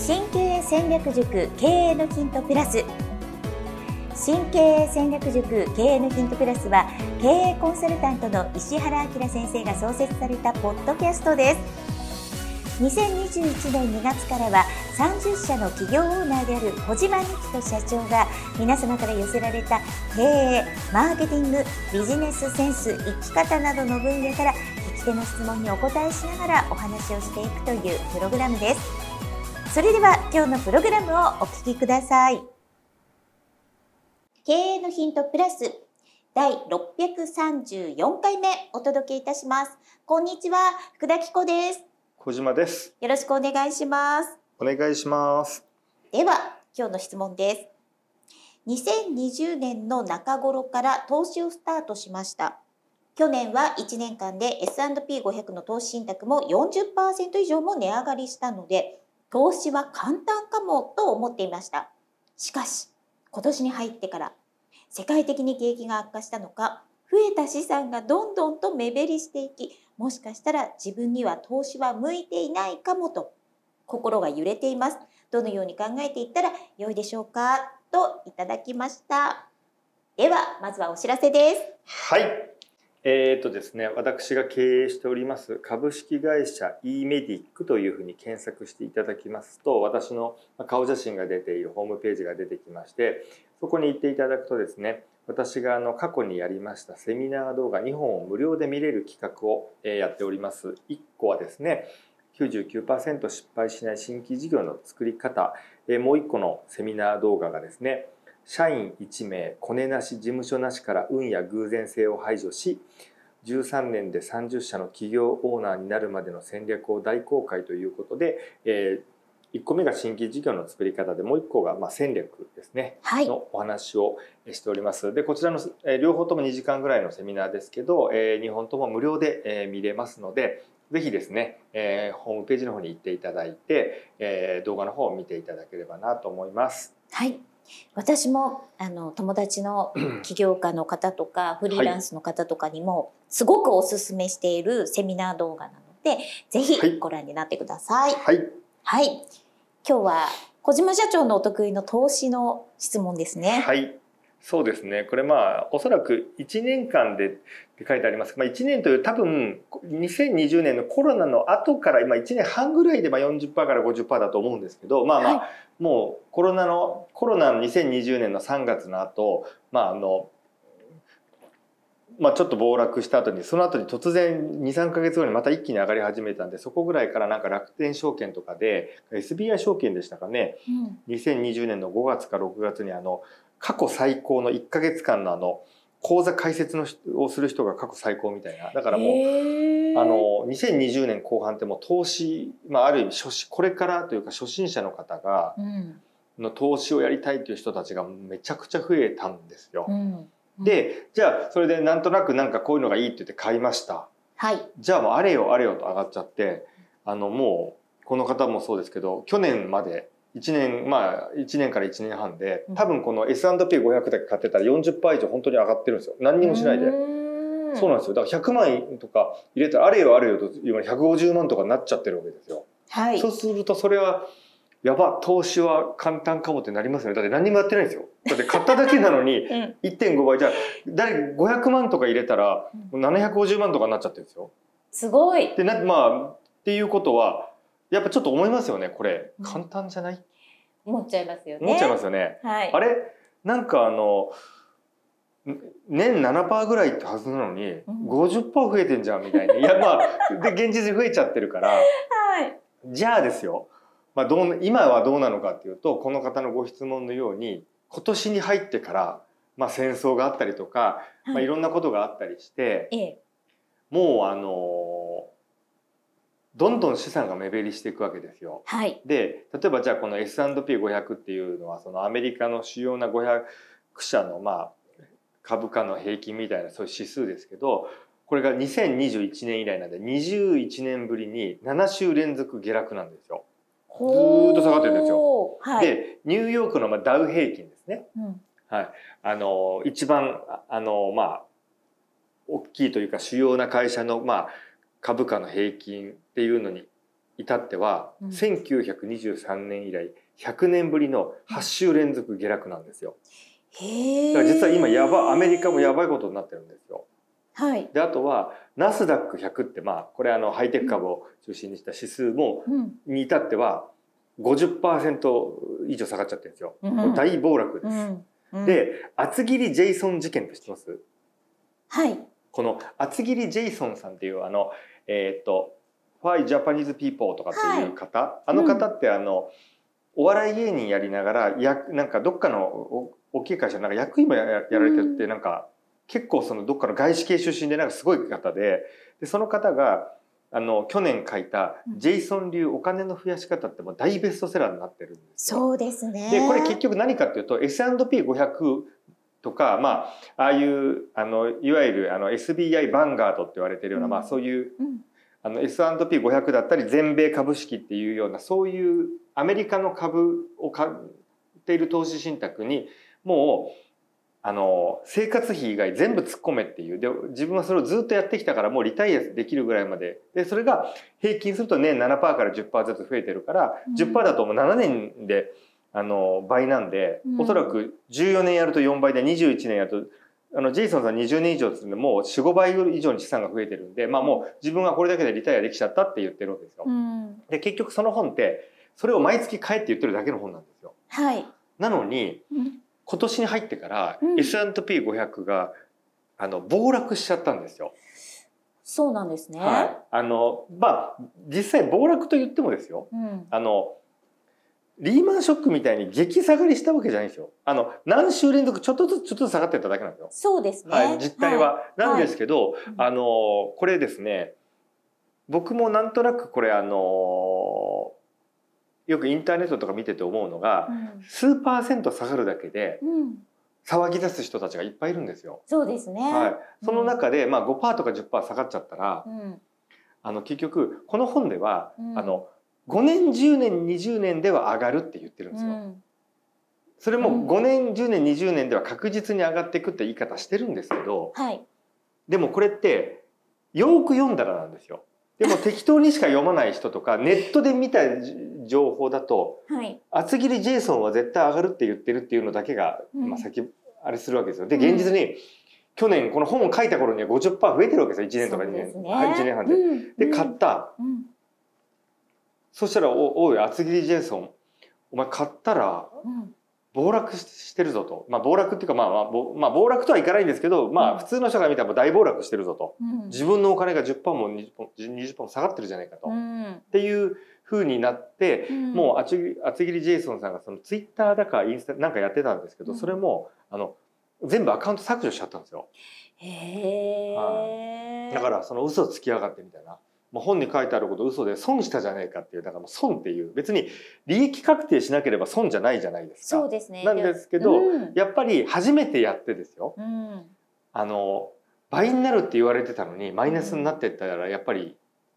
新経営戦略塾経営のヒントプラス。新経営戦略塾経営のヒントプラスは、経営コンサルタントの石原明先生が創設されたポッドキャストです。2021年2月からは30社の企業オーナーである小島美希と社長が、皆様から寄せられた経営、マーケティング、ビジネスセンス、生き方などの分野から聞き手の質問にお答えしながらお話をしていくというプログラムです。それでは今日のプログラムをお聞きください。経営のヒントプラス第634回目お届けいたします。こんにちは、福田紀子です。 小島です。 よろしくお願いします。 お願いします。 では今日の質問です。2020年の中頃から投資をスタートしました。去年は1年間で S&P500 の投資信託も 40% 以上も値上がりしたので、投資は簡単かもと思っていました。しかし今年に入ってから世界的に景気が悪化したのか、増えた資産がどんどんと目減りしていき、もしかしたら自分には投資は向いていないかもと心が揺れています。どのように考えていったら良いでしょうかといただきました。ではまずはお知らせです。 はい。ですね、私が経営しております株式会社 E メディックというふうに検索していただきますと、私の顔写真が出ているホームページが出てきまして、そこに行っていただくとですね、私が過去にやりましたセミナー動画2本を無料で見れる企画をやっております。1個はですね、99% 失敗しない新規事業の作り方、もう1個のセミナー動画がですね、社員1名コネなし事務所なしから運や偶然性を排除し、13年で30社の企業オーナーになるまでの戦略を大公開ということで、1個目が新規事業の作り方で、もう1個が戦略ですね、 はい、 のお話をしております。でこちらの両方とも2時間ぐらいのセミナーですけど、2本とも無料で見れますので、ぜひですね、ホームページの方に行っていただいて、動画の方を見ていただければなと思います。 はい、私も友達の起業家の方とかフリーランスの方とかにもすごくおすすめしているセミナー動画なので、ぜひご覧になってください。 はい、 はい、今日は小島社長のお得意の投資の質問ですね。 はい、そうですね。これおそらく1年間でって書いてあります。1年という多分2020年のコロナの後から今1年半ぐらいで40% から 50% だと思うんですけど、もうコロナの2020年の3月の後、ちょっと暴落した後に、その後に突然 2,3 ヶ月後にまた一気に上がり始めたんで、そこぐらいから楽天証券とかで SBI 証券でしたかね、2020年の5月か6月に過去最高の1ヶ月間の口座開設をする人が過去最高みたいな。だからもう2020年後半ってもう投資、ある意味これからというか初心者の方がの投資をやりたいという人たちがめちゃくちゃ増えたんですよ。でじゃあそれでなんとなくこういうのがいいって言って買いました。 はい、 じゃあもうあれよあれよと上がっちゃって、もうこの方もそうですけど、去年まで1年から1年半で多分この S&P500 だけ買ってたら 40% 以上本当に上がってるんですよ。何にもしないで。そうなんですよ。だから100万円とか入れたらあれよあれよというように150万とかになっちゃってるわけですよ。 はい、 そうするとそれはやば、投資は簡単かもってなりますよね。だって何にもやってないんですよ。だって買っただけなのに 1.5 倍じゃあ500万とか入れたら750万とかになっちゃってるんですよ。 すごい。 でっていうことはやっぱちょっと思いますよね。これ簡単じゃない？ 思っちゃいますよね。 思っちゃいますよね。 はい、 あれ年 7% ぐらいってはずなのに 50% 増えてんじゃんみたいな。いやで現実に増えちゃってるから、 はい、 じゃあですよ、今はどうなのかっていうと、この方のご質問のように今年に入ってから戦争があったりとか、いろんなことがあったりして、もうどんどん資産が目減りしていくわけですよ。 はい、 で例えばじゃあこの S&P500 っていうのはそのアメリカの主要な500社の株価の平均みたいなそういう指数ですけど、これが2021年以来なんで21年ぶりに7週連続下落なんですよ。ずーっと下がってるんですよ。 はい、 でニューヨークのダウ平均ですね、一番大きいというか主要な会社の株価の平均っていうのに至っては、 うん 1923年以来100年ぶりの8週連続下落なんですよ。 へえ。 だから実は今アメリカもやばいことになってるんですよ。 はい。 であとはナスダック100ってこれハイテク株を中心にした指数も、に至っては 50% 以上下がっちゃってるんですよ。もう大暴落です。で厚切りジェイソン事件って知ってます？ はい。 この厚切りジェイソンさんっていうWhy Japanese People とかっていう方、はい、あの方ってお笑い芸人やりながらなんかどっかの大きい会社なんか役員もやられてるって、なんか結構そのどっかの外資系出身でなんかすごい方で、その方が去年書いた「ジェイソン流お金の増やし方」ってもう大ベストセラーになってるんですよ。 そうですね。 でこれ結局何かっていうと S&P500 とか、ああいういわゆるSBI バンガードって言われてるような、そういう、S&P500 だったり全米株式っていうようなそういうアメリカの株を買っている投資信託にもう生活費以外全部突っ込めっていう。で自分はそれをずっとやってきたからもうリタイアできるぐらいまでそれが平均すると年 7% から 10% ずつ増えてるから、10% だともう7年で倍なんで、おそらく14年やると4倍で21年やるとジェイソンさん20年以上するんでもう 4,5 倍以上に資産が増えてるんで、もう自分はこれだけでリタイアできちゃったって言ってるわけですよ。で結局その本ってそれを毎月買えって言ってるだけの本なんですよ。 はい。 なのに、今年に入ってから S&P500 が暴落しちゃったんですよ。 そうなんですね。 はい。実際暴落と言ってもですよ。リーマンショックみたいに激下がりしたわけじゃないんですよ。何週連続ちょっとずつ下がってっただけなんですよ。 そうですね。 はい、実態は。なんですけど、これですね、僕もなんとなくこれよくインターネットとか見てて思うのが、数%下がるだけで騒ぎ出す人たちがいっぱいいるんですよ。 そうですね。 はい。その中で5% とか 10% 下がっちゃったら、結局この本では5年10年20年では上がるって言ってるんですよ。それも5年10年20年では確実に上がっていくって言い方してるんですけど、でもこれってよく読んだらなんですよ。でも適当にしか読まない人とかネットで見た情報だと、厚切りジェイソンは絶対上がるって言ってるっていうのだけが、先あれするわけですよ。で現実に去年この本を書いた頃には 50% 増えてるわけですよ。1年とか2年、1年半で。で買った。そしたら「おい厚切りジェイソンお前買ったら暴落してるぞ」と。暴落っていうか暴落とはいかないんですけど、普通の人が見たら大暴落してるぞと。自分のお金が 10% も 20% も下がってるじゃないかと。っていう風になって、もう厚切りジェイソンさんがそのツイッターだかインスタなんかやってたんですけど、それも全部アカウント削除しちゃったんですよ。だからその嘘つきやがってみたいな。本に書いてあること嘘で損したじゃないかっていう、だからもう損っていう別に利益確定しなければ損じゃないじゃないですか。 そうですね。 なんですけど、やっぱり初めてやってですよ、倍になるって言われてたのにマイナスになってったらやっぱり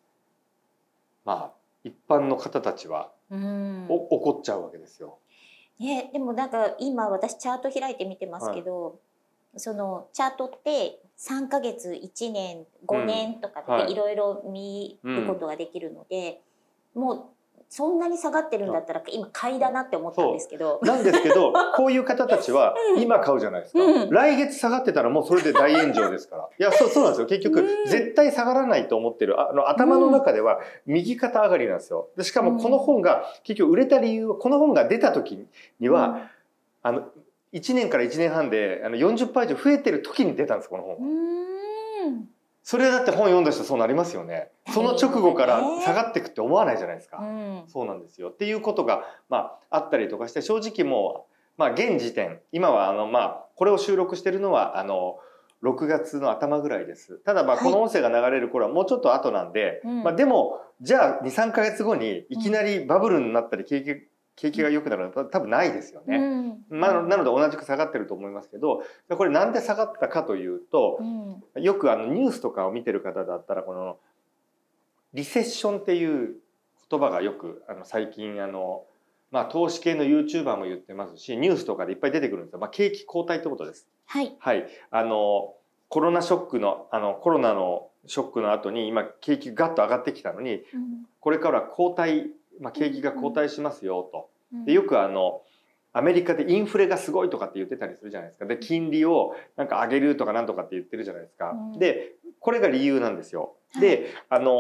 一般の方たちは怒っちゃうわけですよ。 でもなんか今私チャート開いて見てますけど、そのチャートって3ヶ月1年5年とかっていろいろ見ることができるので、もうそんなに下がってるんだったら今買いだなって思ったんですけど、 なんですけどこういう方たちは今買うじゃないですか、来月下がってたらもうそれで大炎上ですから。いやそうなんですよ。結局絶対下がらないと思ってる頭の中では右肩上がりなんですよ。でしかもこの本が結局売れた理由は、この本が出た時には1年から1年半で40% 以上増えてる時に出たんですこの本は。それだって本読んだ人そうなりますよね。その直後から下がっていくって思わないじゃないですか。そうなんですよっていうことがあったりとかして、正直もう現時点今はこれを収録してるのは6月の頭ぐらいです。ただこの音声が流れる頃はもうちょっと後なんで、でもじゃあ 2,3 ヶ月後にいきなりバブルになったり景気が良くなるのは多分ないですよね。なので同じく下がってると思いますけど、これなんで下がったかというと、よくニュースとかを見てる方だったらこのリセッションっていう言葉がよく最近投資系の YouTuber も言ってますし、ニュースとかでいっぱい出てくるんですよ。景気後退ってことです。はい。コロナショックのコロナのショックの後に今景気ガッと上がってきたのに、これから後退、景気が後退しますよと。でよくアメリカでインフレがすごいとかって言ってたりするじゃないですか。で金利をなんか上げるとかなんとかって言ってるじゃないですか。でこれが理由なんですよ。で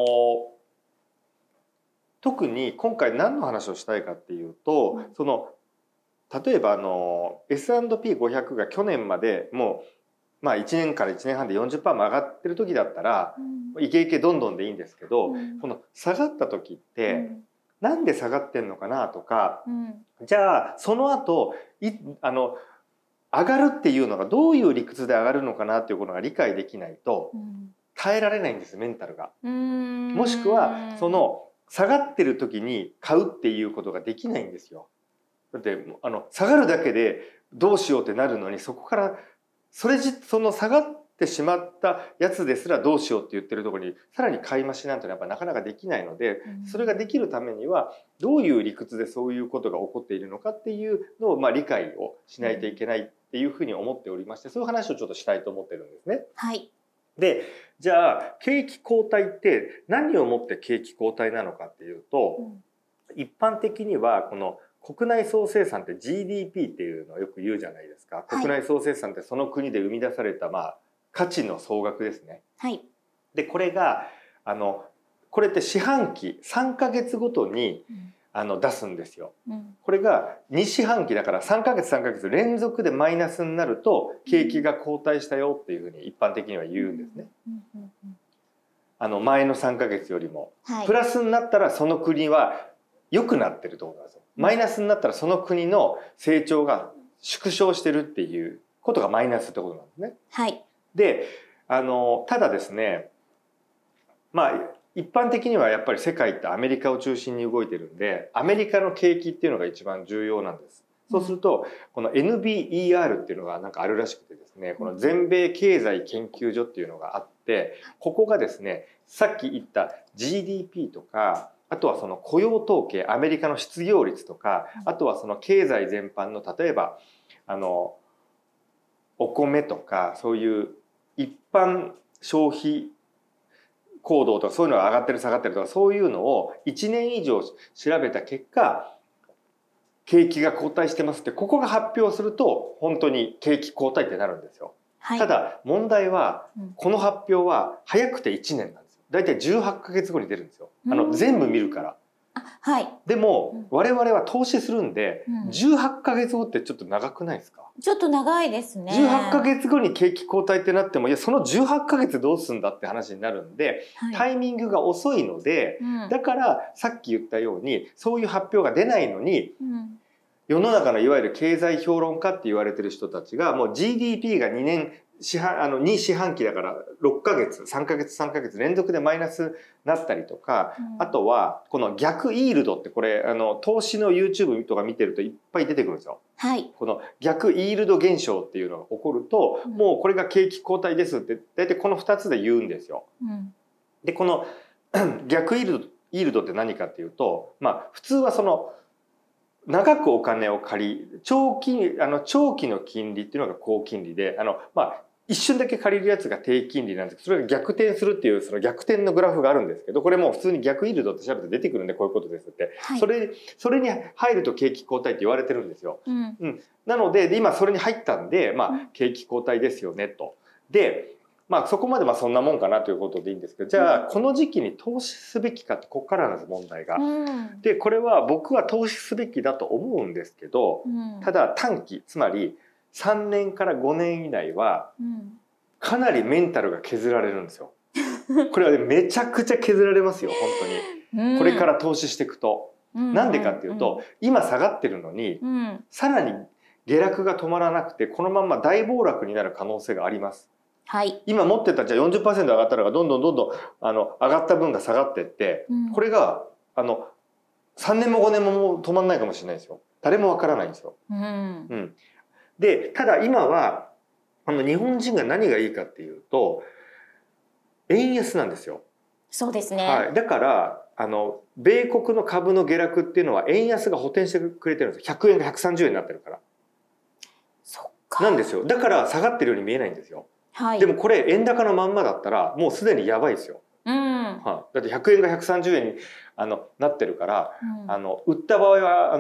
特に今回何の話をしたいかっていうと、例えばS&P500 が去年までもう1年から1年半で 40% も上がってる時だったら、イケイケどんどんでいいんですけど、この下がった時って、なんで下がってんのかなとか、じゃあその後上がるっていうのがどういう理屈で上がるのかなっていうことが理解できないと耐えられないんです、メンタルが。もしくは下がってる時に買うっていうことができないんですよ。だって下がるだけでどうしようってなるのに、そこからその下がってしまったやつですらどうしようって言ってるところにさらに買い増しなんてやっぱなかなかできないので、それができるためにはどういう理屈でそういうことが起こっているのかっていうのを理解をしないといけないっていうふうに思っておりまして、そういう話をちょっとしたいと思ってるんですね。 はい。 でじゃあ景気後退って何をもって景気後退なのかっていうと、一般的にはこの国内総生産って GDP っていうのをよく言うじゃないですか。国内総生産ってその国で生み出された価値の総額ですね。 はい。 でこれがこれって四半期3ヶ月ごとに出すんですよ。これが2四半期だから3ヶ月連続でマイナスになると景気が後退したよっていうふうに一般的には言うんですね。前の3ヶ月よりも、プラスになったらその国は良くなってるってことなんですよ。マイナスになったらその国の成長が縮小してるっていうことがマイナスってことなんですね。 はい。 でただですね、一般的にはやっぱり世界ってアメリカを中心に動いてるんで、アメリカの景気っていうのが一番重要なんです。そうするとこの NBER っていうのがなんかあるらしくてですね、この全米経済研究所っていうのがあって、ここがですね、さっき言った GDP とか、あとはその雇用統計、アメリカの失業率とか、あとはその経済全般の例えばお米とかそういう一般消費行動とかそういうのが上がってる下がってるとか、そういうのを1年以上調べた結果、景気が後退してますってここが発表すると本当に景気後退ってなるんですよ。はい、ただ問題はこの発表は早くて1年なんですよ。だいたい18ヶ月後に出るんですよ。全部見るから。 はい、 でも我々は投資するんで、18ヶ月後ってちょっと長くないですか？ ちょっと長いですね。 18ヶ月後に景気後退ってなっても、いやその18ヶ月どうすんだって話になるんで、タイミングが遅いので、だからさっき言ったようにそういう発表が出ないのに、世の中のいわゆる経済評論家って言われてる人たちがもう GDP が2四半期だから6ヶ月3ヶ月連続でマイナスになったりとか、あとはこの逆イールドって、これ投資の YouTube とか見てるといっぱい出てくるんですよ。はい、この逆イールド現象っていうのが起こると、もうこれが景気後退ですって大体この2つで言うんですよ。でこの逆イールドって何かっていうと、普通はその長くお金を借り、長期の金利っていうのが高金利で、一瞬だけ借りるやつが低金利なんですけど、それが逆転するっていうその逆転のグラフがあるんですけど、これもう普通に逆イールドって調べて出てくるんで、こういうことですって、それに入ると景気後退って言われてるんですよ。なので今それに入ったんで、景気後退ですよねと。でそこまでそんなもんかなということでいいんですけど、じゃあこの時期に投資すべきかって、ここからなんです問題が。でこれは僕は投資すべきだと思うんですけど、ただ短期、つまり3年から5年以内はかなりメンタルが削られるんですよ。これはめちゃくちゃ削られますよ、本当に。これから投資していくと。なんでかっていうと、今下がってるのにさらに下落が止まらなくて、このまま大暴落になる可能性があります。はい、今持ってたじゃあ 40% 上がったのがどんどん上がった分が下がってって、これが3年も5年ももう止まんないかもしれないですよ。誰もわからないんですよ。でただ今は日本人が何がいいかっていうと、円安なんですよ。そうですね。はい、だから米国の株の下落っていうのは円安が補填してくれてるんですよ。100円が130円になってるから。そっか。なんですよ。だから下がってるように見えないんですよ。 はい、 でもこれ円高のまんまだったらもうすでにやばいですよ。だって100円が130円になってるから、売った場合は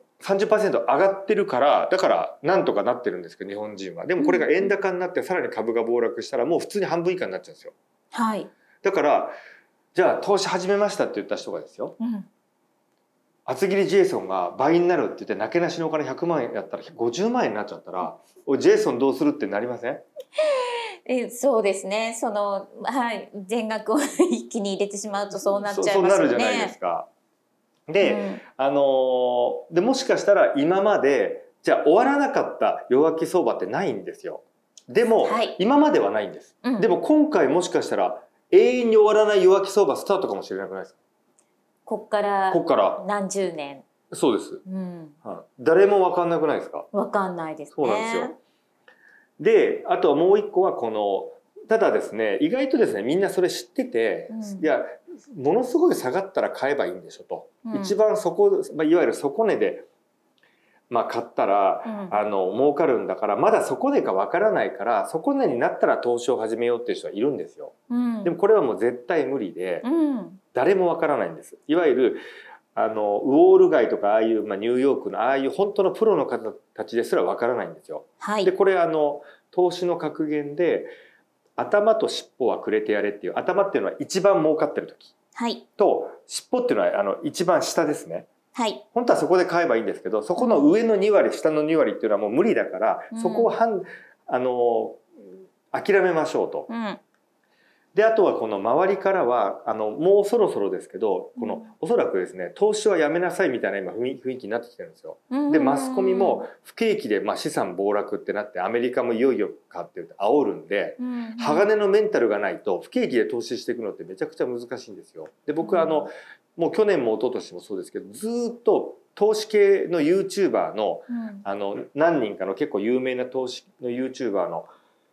30% 上がってるからだからなんとかなってるんですけど日本人は。でもこれが円高になってさらに株が暴落したらもう普通に半分以下になっちゃうんですよ。 はい、 だからじゃあ投資始めましたって言った人がですよ、厚切りジェイソンが倍になるって言ってなけなしのお金100万円やったら50万円になっちゃったらおいジェイソンどうするってなりません？ そうですね。全額を一気に入れてしまうとそうなっちゃいますよね。 そうなるじゃないですか。で、でもしかしたら今までじゃあ終わらなかった弱気相場ってないんですよ。でも、今まではないんです。でも今回もしかしたら永遠に終わらない弱気相場スタートかもしれなくないですか？こっから何十年。 そうです。誰も分かんなくないですか？ 分かんないですね。 そうなんですよ。で、あとはもう一個はただですね、意外とですね、みんなそれ知ってて、いや、ものすごい下がったら買えばいいんでしょと。一番いわゆる底値で、買ったら、儲かるんだから、まだ底値かわからないから、底値になったら投資を始めようっていう人はいるんですよ。でもこれはもう絶対無理で、誰もわからないんです。いわゆる、ウォール街とかああいう、ニューヨークのああいう本当のプロの方たちですらわからないんですよ。でこれ投資の格言で頭と尻尾はくれてやれっていう、頭っていうのは一番儲かってる時、と尻尾っていうのは一番下ですね。本当はそこで買えばいいんですけど、そこの上の2割下の2割っていうのはもう無理だから、そこを諦めましょうと。であとはこの周りからはもうそろそろですけどおそらくですね投資はやめなさいみたいな今雰囲気になってきてるんですよ。でマスコミも不景気で資産暴落ってなってアメリカもいよいよかって言って煽るんで、鋼のメンタルがないと不景気で投資していくのってめちゃくちゃ難しいんですよ。で僕はもう去年も一昨年もそうですけどずっと投資系の YouTuber の何人かの結構有名な投資の YouTuber の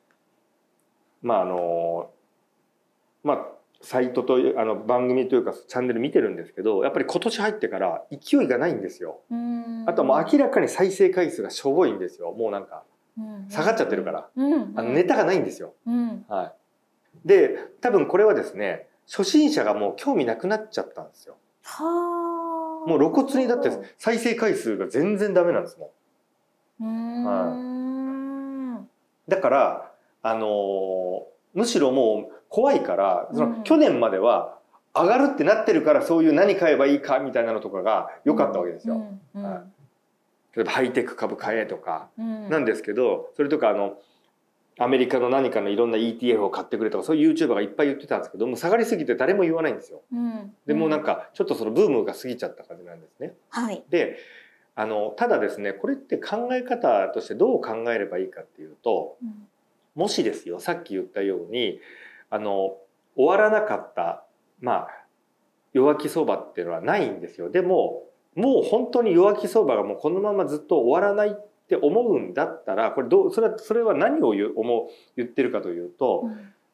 サイトと番組というかチャンネル見てるんですけど、やっぱり今年入ってから勢いがないんですよ。あとはもう明らかに再生回数がしょぼいんですよ。もうなんか下がっちゃってるからネタがないんですよ。で多分これはですね初心者がもう興味なくなっちゃったんですよ。もう露骨にだって再生回数が全然ダメなんですもん。だからむしろもう怖いから去年までは上がるってなってるからそういう何買えばいいかみたいなのとかが良かったわけですよ。例えばハイテク株買えとかなんですけど、それとかアメリカの何かのいろんな ETF を買ってくれとかそういう YouTuber がいっぱい言ってたんですけども下がりすぎて誰も言わないんですよ。でもうなんかちょっとそのブームが過ぎちゃった感じなんですね。でただですねこれって考え方としてどう考えればいいかっていうと、もしですよさっき言ったように終わらなかった弱気相場っていうのはないんですよ。でももう本当に弱気相場がもうこのままずっと終わらないって思うんだったらこれそれは何を言ってるかというと、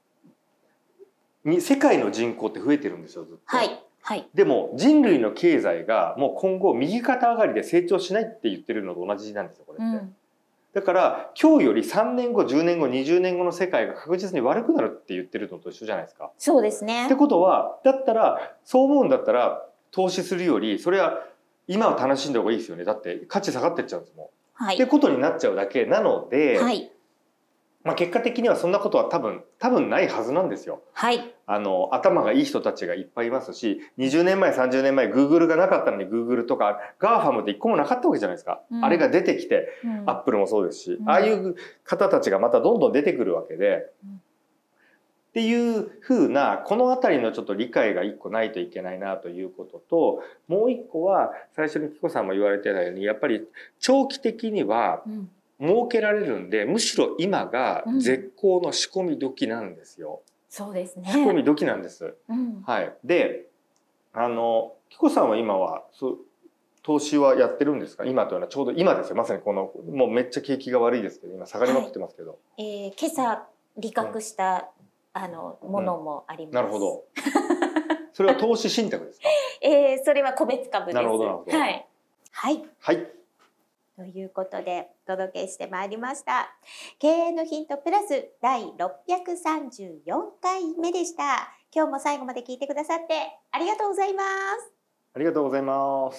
世界の人口って増えてるんですよずっと。でも人類の経済がもう今後右肩上がりで成長しないって言ってるのと同じなんですよこれって。だから今日より3年後10年後20年後の世界が確実に悪くなるって言ってるのと一緒じゃないですか。 そうですね。 ってことはだったらそう思うんだったら投資するよりそれは今は楽しんだ方がいいですよね。だって価値下がってっちゃうんですもん。ってことになっちゃうだけなので、結果的にはそんなことは多分ないはずなんですよ。頭がいい人たちがいっぱいいますし、20年前30年前 Google がなかったのに Google とか GAFAM って一個もなかったわけじゃないですか。あれが出てきて、Apple もそうですし、ああいう方たちがまたどんどん出てくるわけで、っていう風なこの辺りのちょっと理解が一個ないといけないなということと、もう一個は最初に紀子さんも言われてたようにやっぱり長期的には儲けられるんで、むしろ今が絶好の仕込み時なんですよ。 そうですね。 仕込み時なんです。で、紀子さんは今は投資はやってるんですか？今というのはちょうど今ですよ。まさにもうめっちゃ景気が悪いですけど今下がりまくってますけど。 今朝利確したものもあります。 なるほど。それは投資信託ですか？ それは個別株です。 なるほどなるほど。 はい。 ということでお届けしてまいりました。経営のヒントプラス第634回目でした。今日も最後まで聞いてくださってありがとうございます。 ありがとうございます。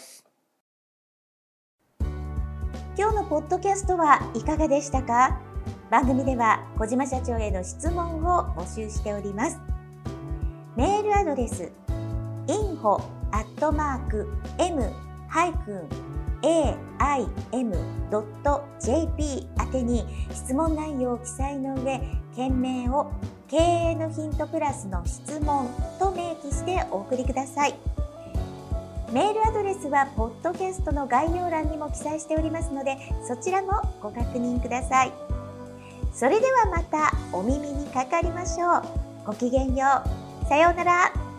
今日のポッドキャストはいかがでしたか？番組では小島社長への質問を募集しております。メールアドレス info@m-aim.jp 宛てに質問内容を記載の上、件名を経営のヒントプラスの質問と明記してお送りください。メールアドレスはポッドキャストの概要欄にも記載しておりますので、そちらもご確認ください。それではまたお耳にかかりましょう。ごきげんよう。さようなら。